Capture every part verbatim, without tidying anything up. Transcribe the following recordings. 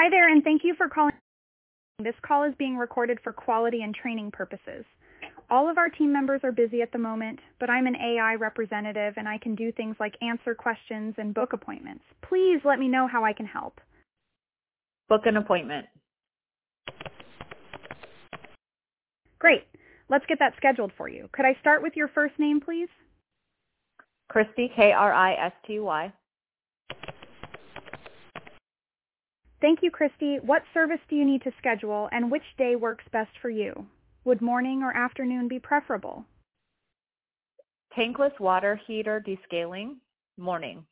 Hi there, and thank you for calling. This call is being recorded for quality and training purposes. All of our team members are busy at the moment, but I'm an A I representative and I can do things like answer questions and book appointments. Please let me know how I can help. Book an appointment. Great. Let's get that scheduled for you. Could I start with your first name, please? Kristy, K R I S T Y. Thank you, Kristy. What service do you need to schedule and which day works best for you? Would morning or afternoon be preferable? Tankless water heater descaling, morning.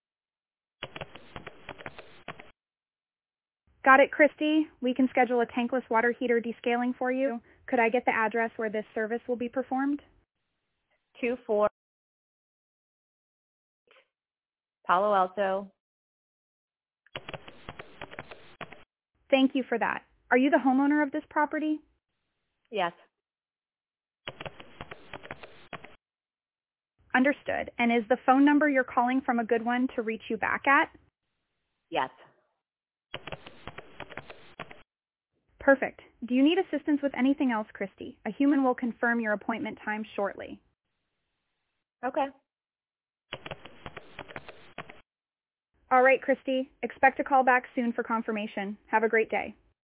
Got it, Kristy. We can schedule a tankless water heater descaling for you. Could I get the address where this service will be performed? two four Palo Alto. Thank you for that. Are you the homeowner of this property? Yes. Understood. And is the phone number you're calling from a good one to reach you back at? Yes. Perfect. Do you need assistance with anything else, Kristy? A human will confirm your appointment time shortly. Okay. All right, Kristy. Expect a call back soon for confirmation. Have a great day.